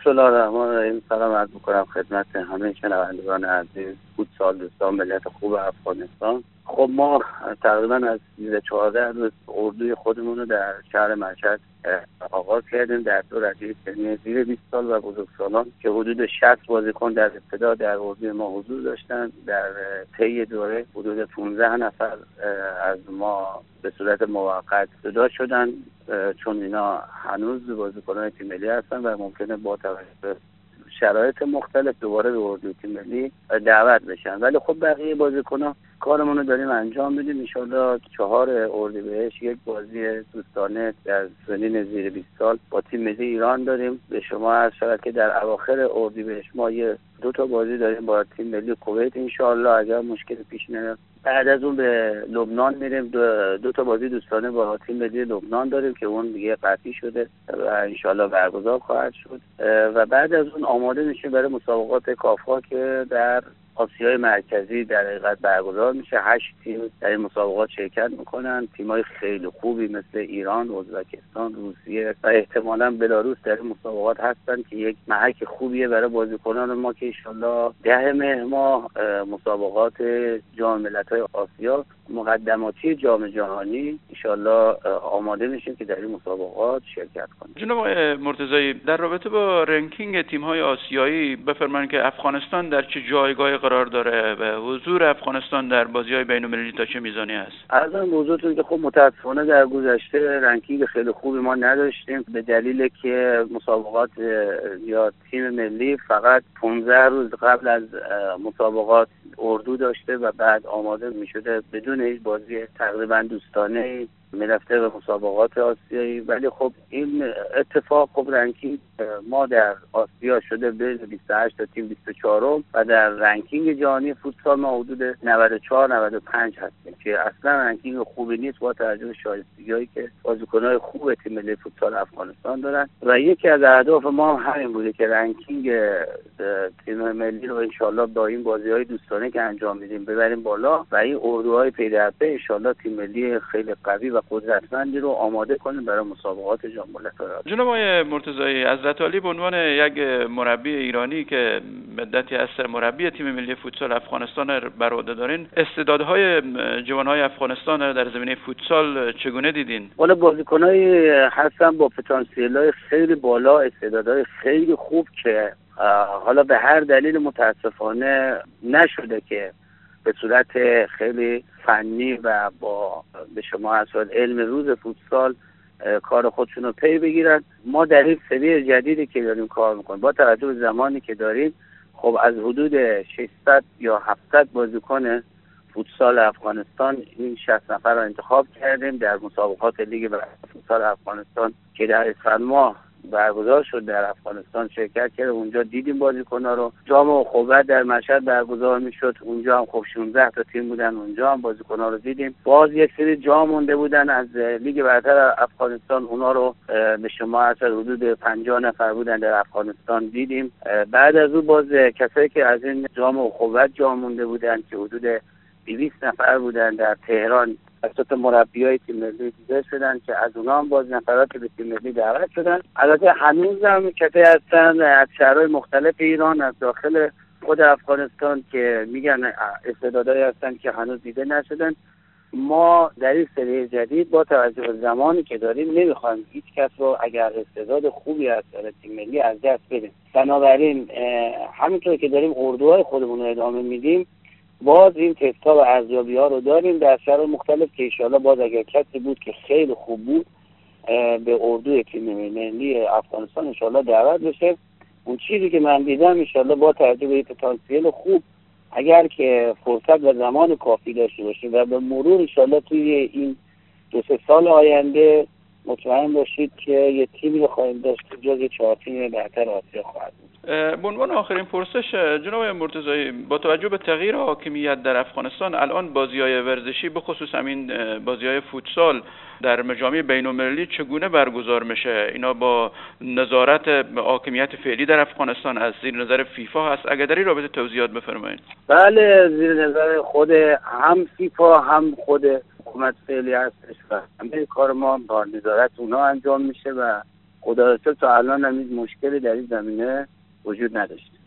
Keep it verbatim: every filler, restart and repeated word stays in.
بسم الله الرحمن الرحیم. سلام عرض می‌کنم خدمت همه شنوندگان عزیز فوتسال دوستان ملت خوب افغانستان. خب ما تقریبا از چهارده روز اردوی خودمون رو در شهر مشهد آغاز کردیم در دو ردیف سنی زیر بیست سال و بزرگسالان که حدود شصت بازیکن در ابتدا در اردوی ما حضور داشتن. در طی دوره حدود پانزده نفر از ما به صورت موقت جدا شدن چون اینا هنوز بازیکنان تیم ملی هستن و ممکنه با توجه به شرایط مختلف دوباره به اردوی تیم ملی دعوت بشن. ولی خب بقیه بازیکنان کارمون رو داریم انجام میدیم. ان شاءالله چهار اردیبهشت یک بازی دوستانه در سنین زیر بیست سال با تیم ملی ایران داریم. به شما عرض شود که در اواخر اردیبهشت ما یه دو تا بازی داریم با تیم ملی کویت ان شاءالله اگر مشکل پیش نیاد. بعد از اون به لبنان میریم، دو, دو تا بازی دوستانه با تیم ملی لبنان داریم که اون دیگه قطعی شده و ان شاءالله برگزار خواهد شد و بعد از اون آماده میشیم برای مسابقات کافا که در آسیای مرکزی در حقیقت برگزار میشه. هشت تیم در این مسابقات شرکت میکنن، تیمای خیلی خوبی مثل ایران، ازبکستان، روسیه و احتمالاً بلاروس در این مسابقات هستن که یک محک خوبیه برای بازیکنان ما که ان شاءالله ده مهر ماه مسابقات جام ملت‌های آسیا مقدماتی جام جهانی ان شاءالله آماده میشیم که در این مسابقات شرکت کنیم. جناب آقای مرتضایی، در رابطه با رنکینگ تیم‌های آسیایی بفرمایید که افغانستان در چه جایگاهی قرار داره و حضور افغانستان در بازی‌های بین‌المللی تا چه میزانی است؟ عرضم به حضورتون که خب متأسفانه در گذشته رنکینگ خیلی خوبی ما نداشتیم به دلیل که مسابقات یا تیم ملی فقط پانزده روز قبل از مسابقات اردو داشته و بعد آماده می‌شده بدون هیچ بازی تقریبا دوستانه میرفته به مسابقات آسیایی. ولی خب این اتفاق خب رنکینگ ما در آسیا شده به بیست و هشت تا تیم بیست و چهار و در رنکینگ جهانی فوتسال ما حدود نود و چهار نود و پنج هستیم که اصلا رنکینگ خوبی نیست با توجه به شایستگی‌هایی که بازیکن‌های خوب تیم ملی فوتسال افغانستان دارن و یکی از اهداف ما هم همین بوده که رنکینگ تیم ملی رو ان شاءالله با این بازی‌های دوستانه که انجام میدیم ببریم بالا و این اردوهای پی در پی ان شاءالله تیم ملی خیلی قوی و قدرتمندی رو آماده کنیم برای مسابقات جام ملت‌های آسیا. جناب آقای مرتضایی، حضرت عالی به عنوان یک مربی ایرانی که مدتی از مربی تیم ملی فوتسال افغانستان بر عهده دارین، استعدادهای جوانهای افغانستان در زمینه فوتسال چگونه دیدین؟ والا بازیکنایی هستن با پتانسیل‌های خیلی بالا، استعدادهای خیلی خوب که حالا به هر دلیل متاسفانه نشده که به صورت خیلی فنی و با به شما اصلا علم روز فوتسال کار خودشون رو پی بگیرن. ما در این سری جدیدی که داریم کار میکنیم با توجه به زمانی که داریم خب از حدود ششصد یا هفتصد بازیکن فوتسال افغانستان این شصت نفر رو انتخاب کردیم در مسابقات لیگ برتر فوتسال افغانستان که در اسفند ماه برگزار شد در افغانستان شرکت کرد. اونجا دیدیم بازیکن‌ها رو. جام اخوت در مشهد برگزار میشد، اونجا هم خب شانزده تا تیم بودن، اونجا هم بازیکن‌ها رو دیدیم. باز یک سری جام مونده بودن از لیگ برتر افغانستان، اونا رو به شما اصلا حدود پنجاه نفر بودن در افغانستان دیدیم. بعد از اون باز کسایی که از این جام اخوت جام مونده بودن که حدود دویست نفر بودن در تهران توسط مربیای تیم ملی دیده شدن که از اونها هم باز نفرات به تیم ملی دعوت شدن. البته هنوز هم کسایی هستن از شهرهای مختلف ایران، از داخل خود افغانستان که میگن استعدادایی هستن که هنوز دیده نشدن. ما در این سری جدید با توجه به زمانی که داریم نمیخوایم هیچ کس رو اگر استعداد خوبی هست در تیم ملی از دست بدیم. بنابراین همونطور که داریم اردوهای خودمون رو ادامه میدیم باز این تستا و ارزیابی ها رو داریم در شهر مختلف که انشاءالله باز اگر کسی بود که خیلی خوب بود به اردوی تیم ملی افغانستان انشاءالله دعوت بشه. اون چیزی که من دیدم انشاءالله با توجه به پتانسیل خوب اگر که فرصت و زمان کافی داشته باشیم و به مرور انشاءالله توی این دو سه سال آینده مطمئن باشید که یه تیمی رو خواهیم داشت که جز چهار تیم برتر آسیا خواهد بود. به عنوان آخرین پرسش جناب مرتضایی، با توجه به تغییر حاکمیت در افغانستان الان بازی‌های ورزشی به خصوص همین بازی‌های فوتسال در مجامع بین‌المللی چگونه برگزار میشه؟ اینا با نظارت حاکمیت فعلی در افغانستان از زیر نظر فیفا هست؟ اگر در این رابطه توضیحات بفرمایید. بله، زیر نظر خود هم فیفا هم خود حکومت فعلی هستش و همه کار ما با نظارت اونا انجام میشه و خدا را شکر تا الان هم هیچ مشکلی در این زمینه وجود نداشت.